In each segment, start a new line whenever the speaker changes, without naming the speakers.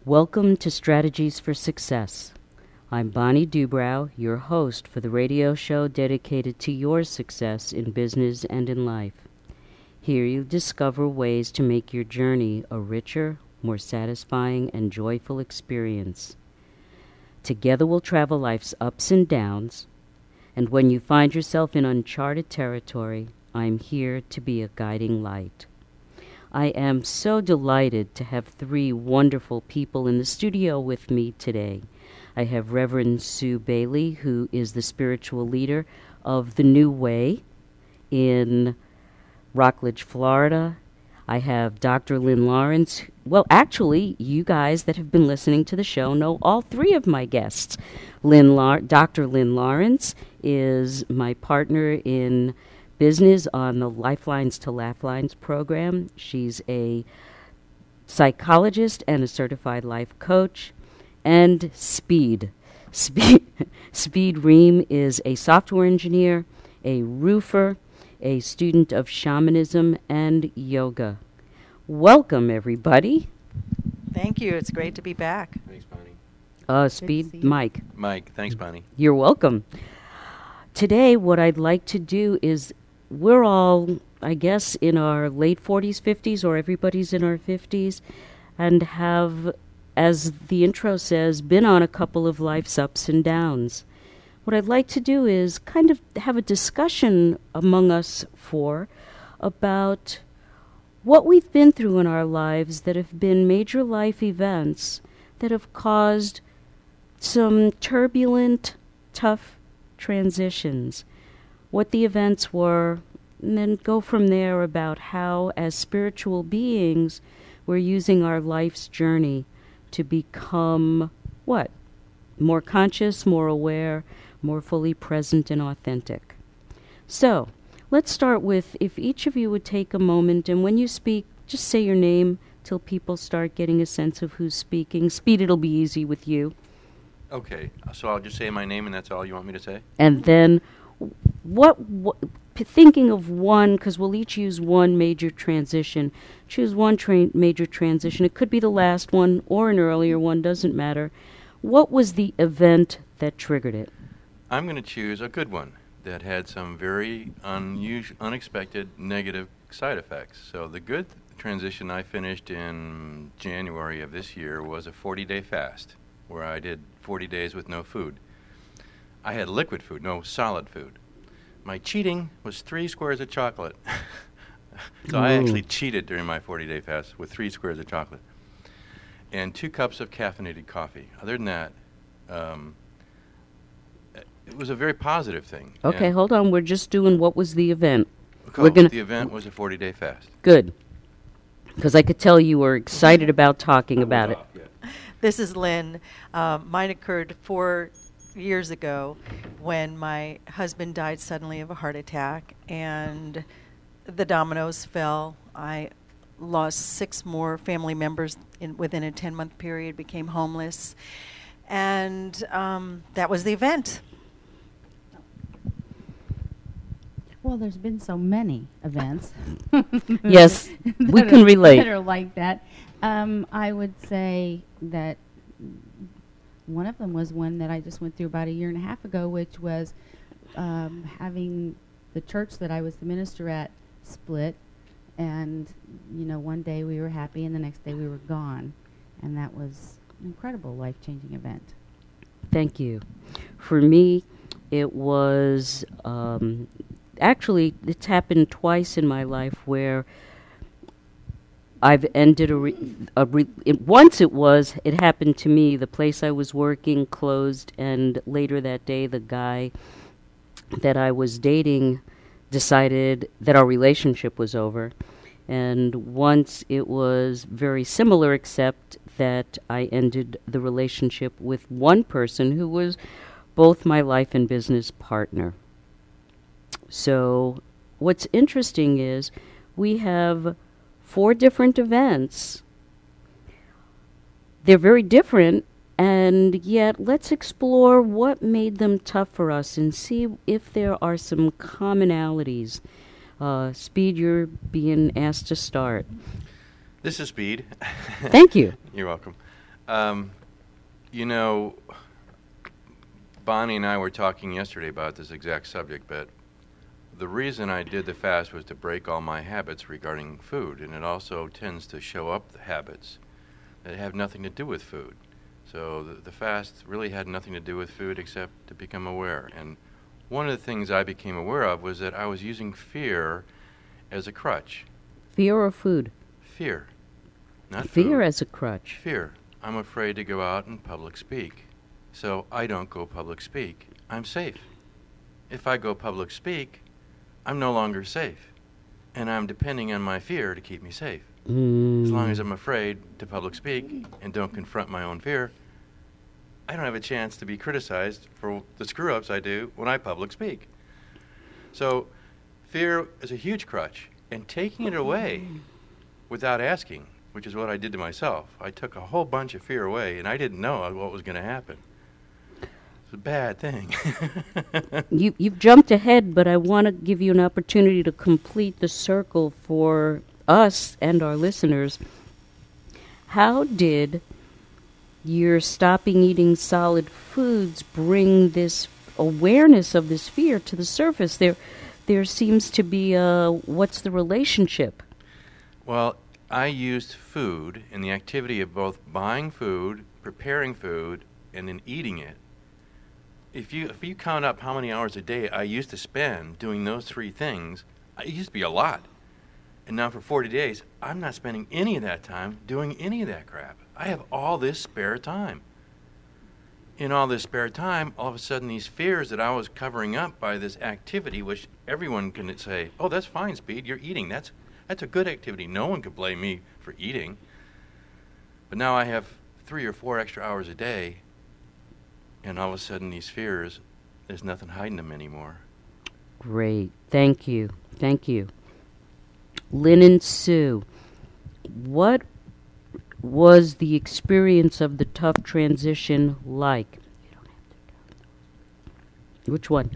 Welcome to Strategies for Success. I'm Bonnie Dubrow, your host for the radio show dedicated to your success in business and in life. Here you discover ways to make your journey a richer, more satisfying, and joyful experience. Together we'll travel life's ups and downs, and when you find yourself in uncharted territory, I'm here to be a guiding light. I am so delighted to have three wonderful people in the studio with me today. I have Reverend Sue Bailey, who is the spiritual leader of the New Way in Rockledge, Florida. I have Dr. Lynn Lawrence. Well, actually, you guys that have been listening to the show know all three of my guests. Dr. Lynn Lawrence is my partner in business on the Lifelines to Laughlines program. She's a psychologist and a certified life coach. And Speed Ream is a software engineer, a roofer, a student of shamanism and yoga. Welcome, everybody.
Thank you. It's great to be back.
Thanks, Bonnie.
Speed, Mike.
Mike, thanks, Bonnie.
You're welcome. Today, what I'd like to do is, we're all, I guess, in our late 40s, 50s, or everybody's in our 50s, and have, as the intro says, been on a couple of life's ups and downs. What I'd like to do is kind of have a discussion among us four about what we've been through in our lives that have been major life events that have caused some turbulent, tough transitions. What the events were, and then go from there about how, as spiritual beings, we're using our life's journey to become, what? More conscious, more aware, more fully present and authentic. So, let's start with, if each of you would take a moment, and when you speak, just say your name till people start getting a sense of who's speaking. Speed, it'll be easy with you.
Okay, so I'll just say my name, and that's all you want me to say?
And then thinking of one, because we'll each use one major transition. Choose one major transition. It could be the last one or an earlier one, doesn't matter. What was the event that triggered it?
I'm going to choose a good one that had some very unexpected negative side effects. So the good transition I finished in January of this year was a 40-day fast, where I did 40 days with no food. I had liquid food, no solid food. My cheating was 3 squares of chocolate. So I actually cheated during my 40-day fast with 3 squares of chocolate and 2 cups of caffeinated coffee. Other than that, it was a very positive thing.
Okay, hold on. We're just doing what was the event.
The event was a 40-day fast.
Good. Because I could tell you were excited about talking about it.
This is Lynn. Mine occurred 4 years ago when my husband died suddenly of a heart attack, and the dominoes fell. I lost 6 more family members within a 10-month period, became homeless, and that was the event.
Well, there's been so many events.
Yes, we can relate.
That are like that. I would say that one of them was one that I just went through about a year and a half ago, which was having the church that I was the minister at split. And, one day we were happy and the next day we were gone. And that was an incredible life-changing event.
Thank you. For me, it was, actually, it's happened twice in my life where I've ended once it happened to me, the place I was working closed, and later that day the guy that I was dating decided that our relationship was over. And once it was very similar, except that I ended the relationship with one person who was both my life and business partner. So what's interesting is we have 4 different events. They're very different, and yet let's explore what made them tough for us and see if there are some commonalities. Speed, you're being asked to start.
This is Speed.
Thank you.
You're welcome. You know, Bonnie and I were talking yesterday about this exact subject, but the reason I did the fast was to break all my habits regarding food, and it also tends to show up the habits that have nothing to do with food. So the fast really had nothing to do with food except to become aware. And one of the things I became aware of was that I was using fear as a crutch.
Fear or food?
Fear. Not
Fear
food.
as a crutch.
Fear. I'm afraid to go out and public speak. So I don't go public speak. I'm safe. If I go public speak, I'm no longer safe. And I'm depending on my fear to keep me safe. As long as I'm afraid to public speak and don't confront my own fear, I don't have a chance to be criticized for the screw-ups I do when I public speak. So fear is a huge crutch, and taking it away without asking, which is what I did to myself. I took a whole bunch of fear away, and I didn't know what was going to happen. It's a bad thing.
You've jumped ahead, but I want to give you an opportunity to complete the circle for us and our listeners. How did your stopping eating solid foods bring this awareness of this fear to the surface? There seems to be what's the relationship?
Well, I used food and the activity of both buying food, preparing food, and then eating it. If you count up how many hours a day I used to spend doing those three things, it used to be a lot. And now for 40 days, I'm not spending any of that time doing any of that crap. I have all this spare time. In all this spare time, all of a sudden these fears that I was covering up by this activity, which everyone can say, oh, that's fine, Speed, you're eating. That's a good activity. No one could blame me for eating. But now I have 3 or 4 extra hours a day, and all of a sudden these fears, there's nothing hiding them anymore.
Great. Thank you. Thank you. Lynn and Sue, what was the experience of the tough transition like? Which one?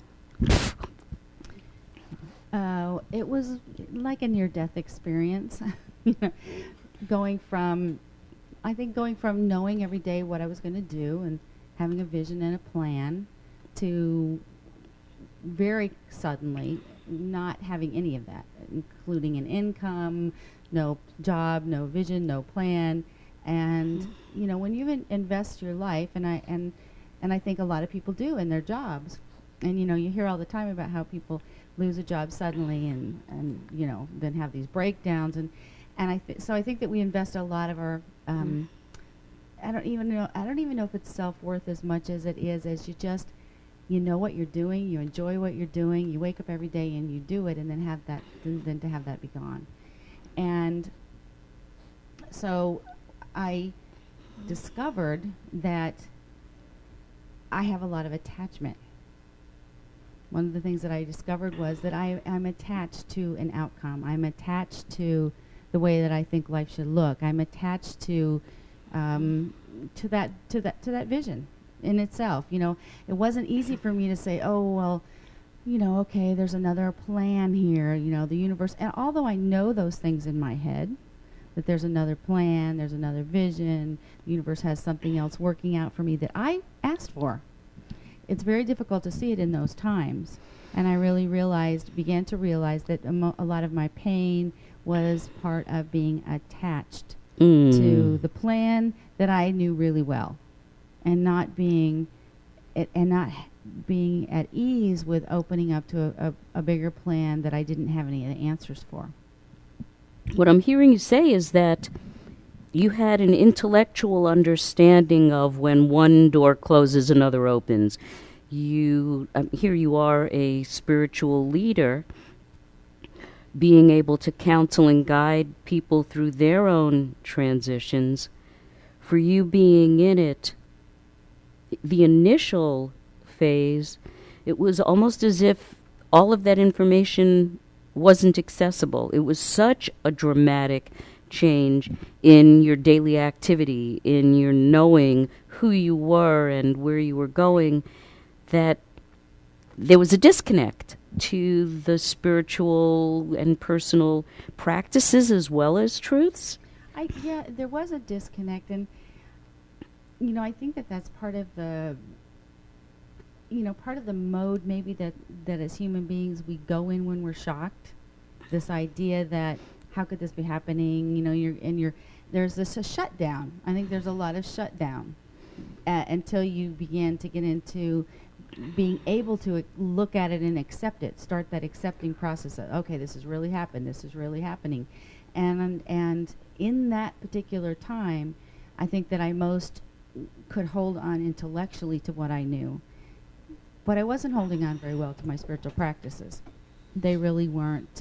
It was like a near-death experience. going from knowing every day what I was going to do and having a vision and a plan to very suddenly not having any of that, including an income, no job, no vision, no plan. And when you invest your life, and I think a lot of people do in their jobs, and you hear all the time about how people lose a job suddenly and then have these breakdowns, and I think that we invest a lot of our I don't even know if it's self-worth as much as it is as you know what you're doing, you enjoy what you're doing, you wake up every day and you do it, and then to have that be gone. And so I discovered that I have a lot of attachment. One of the things that I discovered was that I'm attached to an outcome. I'm attached to the way that I think life should look. I'm attached to that vision in itself. It wasn't easy for me to say, oh, well, okay, there's another plan here, the universe. And although I know those things in my head, that there's another plan, there's another vision, the universe has something else working out for me that I asked for. It's very difficult to see it in those times. And I really began to realize that a lot of my pain was part of being attached to the plan that I knew really well, and not being at ease with opening up to a bigger plan that I didn't have any of the answers for.
What I'm hearing you say is that you had an intellectual understanding of when one door closes, another opens. Here you are, a spiritual leader, being able to counsel and guide people through their own transitions. For you being in it, the initial phase, it was almost as if all of that information wasn't accessible. It was such a dramatic change in your daily activity, in your knowing who you were and where you were going, that there was a disconnect to the spiritual and personal practices as well as truths.
There was a disconnect, and I think that that's part of the, part of the mode maybe that as human beings we go in when we're shocked. This idea that how could this be happening? There's this a shutdown. I think there's a lot of shutdown until you begin to get into being able to look at it and accept it. Start that accepting process. Okay, this has really happened. This is really happening, and in that particular time, I think that I most could hold on intellectually to what I knew, but I wasn't holding on very well to my spiritual practices. They really weren't.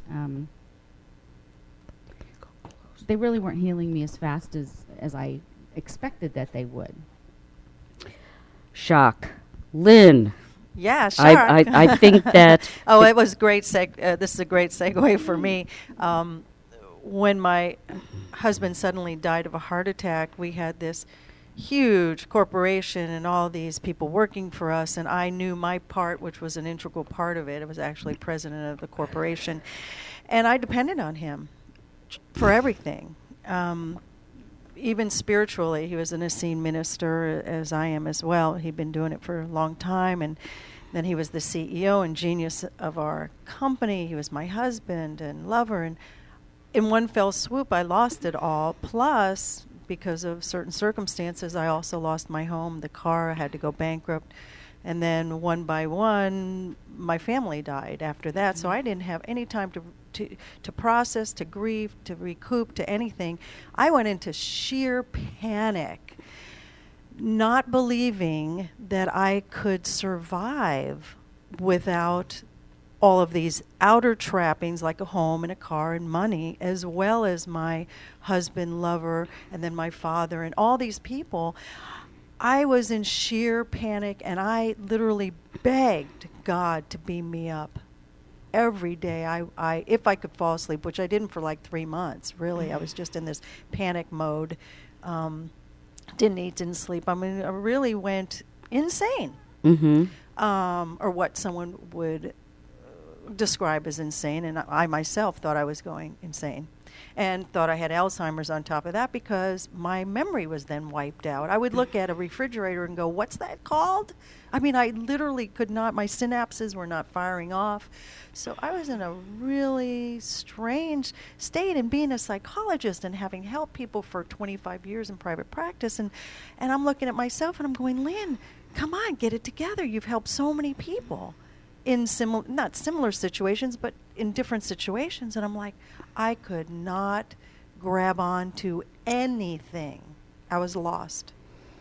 They really weren't healing me as fast as I expected that they would.
Shock. Lynn.
Yeah, shock.
I think that...
it was great. This is a great segue for me. When my husband suddenly died of a heart attack, we had this huge corporation and all these people working for us, and I knew my part, which was an integral part of it. I was actually president of the corporation, and I depended on him for everything. Even spiritually, he was an Essene minister, as I am as well. He'd been doing it for a long time, and then he was the CEO and genius of our company. He was my husband and lover, and in one fell swoop, I lost it all. Plus, because of certain circumstances, I also lost my home, the car. I had to go bankrupt. And then one by one, my family died after that. So I didn't have any time to process, to grieve, to recoup, to anything. I went into sheer panic, not believing that I could survive without all of these outer trappings like a home and a car and money, as well as my husband, lover, and then my father and all these people. I was in sheer panic, and I literally begged God to beam me up. Every day, I if I could fall asleep, which I didn't for like 3 months, really. I was just in this panic mode. Didn't eat, didn't sleep. I mean, I really went insane.
Mm-hmm.
Or what someone would describe as insane, and I myself thought I was going insane and thought I had Alzheimer's on top of that because my memory was then wiped out. I would look at a refrigerator and go, what's that called? I mean, I literally could not, my synapses were not firing off. So I was in a really strange state, and being a psychologist and having helped people for 25 years in private practice, and I'm looking at myself and I'm going, Lynn, come on, get it together. You've helped so many people in not similar situations, but in different situations. And I'm like, I could not grab on to anything. I was lost.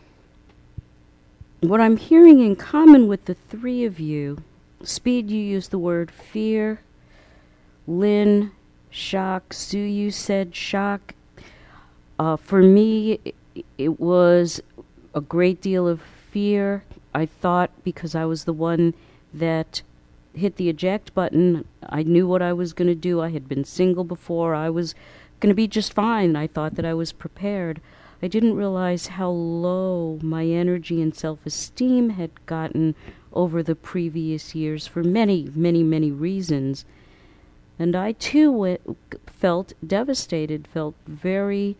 What I'm hearing in common with the three of you, Speed, you used the word fear. Lynn, shock. Sue, you said shock. For me, it was a great deal of fear. I thought because I was the one that hit the eject button, I knew what I was going to do. I had been single before. I was going to be just fine. I thought that I was prepared. I didn't realize how low my energy and self-esteem had gotten over the previous years for many, many, many reasons. And I, too, felt devastated, felt very...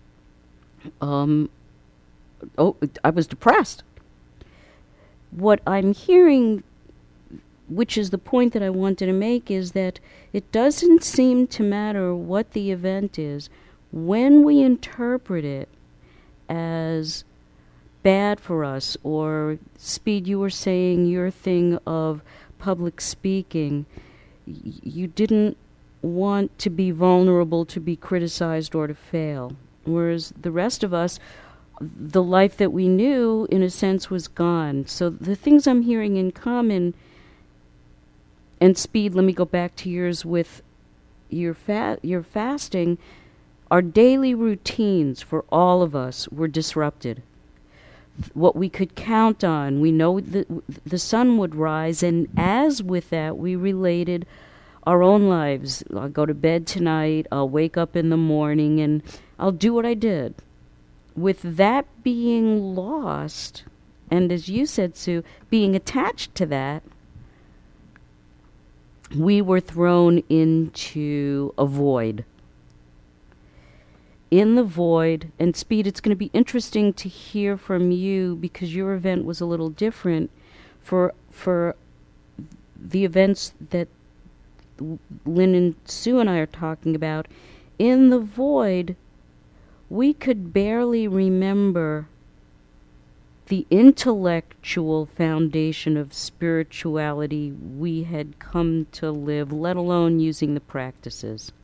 I was depressed. What I'm hearing, which is the point that I wanted to make, is that it doesn't seem to matter what the event is. When we interpret it as bad for us, or Speed, you were saying your thing of public speaking, you didn't want to be vulnerable, to be criticized, or to fail. Whereas the rest of us, the life that we knew, in a sense, was gone. So the things I'm hearing in common, and Speed, let me go back to yours with your fasting, our daily routines for all of us were disrupted. What we could count on, we know that the sun would rise, and as with that, we related our own lives. I'll go to bed tonight, I'll wake up in the morning, and I'll do what I did. With that being lost, and as you said, Sue, being attached to that, we were thrown into a void. in the void, and Speed, it's going to be interesting to hear from you because your event was a little different for the events that Lynn and Sue and I are talking about. In the void, we could barely remember the intellectual foundation of spirituality we had come to live, let alone using the practices.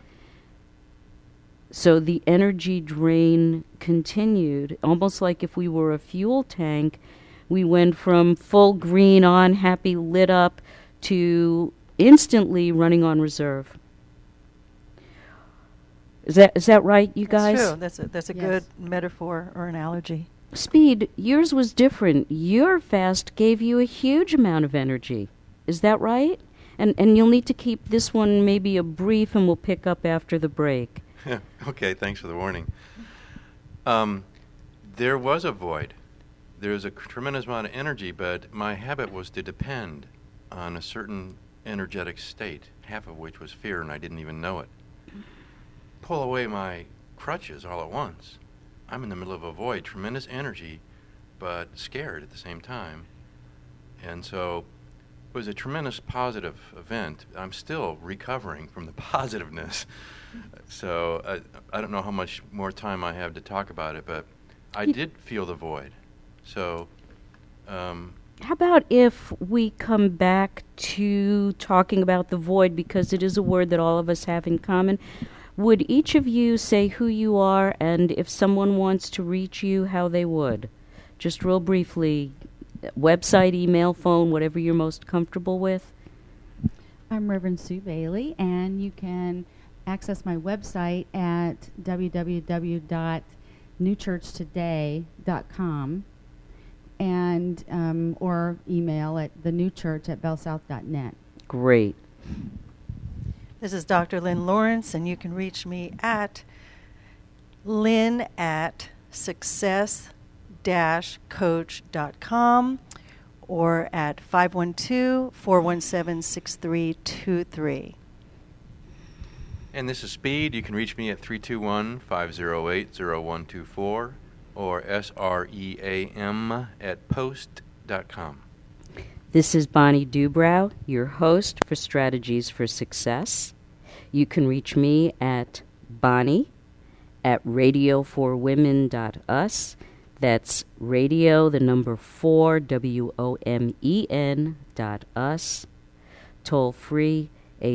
So the energy drain continued, almost like if we were a fuel tank. We went from full green on, happy, lit up, to instantly running on reserve. Is that right, you guys?
That's true. That's a
Yes.
good metaphor or analogy.
Speed, yours was different. Your fast gave you a huge amount of energy. Is that right? And you'll need to keep this one maybe a brief, and we'll pick up after the break.
Okay, thanks for the warning. There was a void. There was a tremendous amount of energy, but my habit was to depend on a certain energetic state, half of which was fear, and I didn't even know it. Pull away my crutches all at once. I'm in the middle of a void, tremendous energy, but scared at the same time. And so it was a tremendous positive event. I'm still recovering from the positiveness. So I don't know how much more time I have to talk about it, but I did feel the void. So
How about if we come back to talking about the void, because it is a word that all of us have in common. Would each of you say who you are, and if someone wants to reach you, how they would? Just real briefly, website, email, phone, whatever you're most comfortable with.
I'm Reverend Sue Bailey, and you can access my website at www.newchurchtoday.com and or email at thenewchurch@bellsouth.net.
Great.
This is Dr. Lynn Lawrence, and you can reach me at lynn@success-coach.com or at 512-417-6323.
And this is Speed. You can reach me at 321-508-0124 or SREAM@post.com.
This is Bonnie Dubrow, your host for Strategies for Success. You can reach me at Bonnie@radioforwomen.us. That's radio, the number 4, WOMEN.us. Toll free,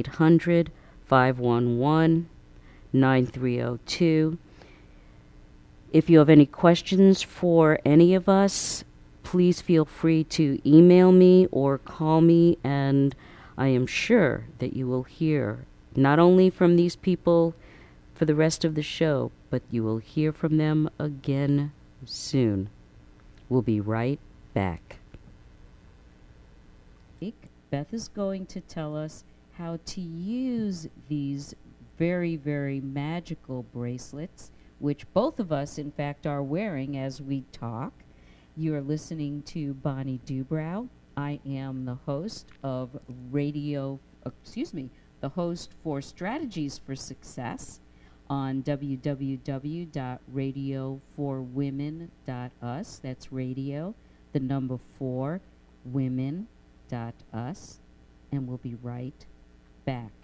800-511-9302. If you have any questions for any of us, please feel free to email me or call me, and I am sure that you will hear not only from these people for the rest of the show, but you will hear from them again soon. We'll be right back. Beth is going to tell us how to use these very, very magical bracelets, which both of us, in fact, are wearing as we talk. You are listening to Bonnie Dubrow. I am the host of the host for Strategies for Success on www.radioforwomen.us. That's radio, the number 4, women.us. And we'll be right back.